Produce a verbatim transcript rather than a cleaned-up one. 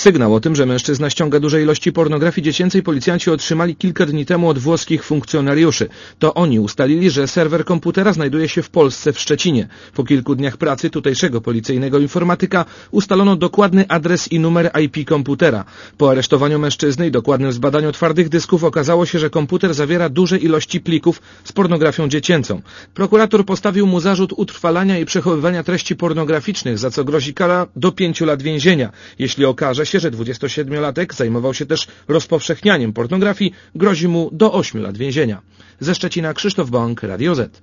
Sygnał o tym, że mężczyzna ściąga duże ilości pornografii dziecięcej, policjanci otrzymali kilka dni temu od włoskich funkcjonariuszy. To oni ustalili, że serwer komputera znajduje się w Polsce w Szczecinie. Po kilku dniach pracy tutejszego policyjnego informatyka ustalono dokładny adres i numer I P komputera. Po aresztowaniu mężczyzny i dokładnym zbadaniu twardych dysków okazało się, że komputer zawiera duże ilości plików z pornografią dziecięcą. Prokurator postawił mu zarzut utrwalania i przechowywania treści pornograficznych, za co grozi kara do pięciu lat więzienia. Jeśli okaże się, że dwudziestosiedmiolatek zajmował się też rozpowszechnianiem pornografii, grozi mu do ośmiu lat więzienia. Ze Szczecina Krzysztof Bąk, Radio Z.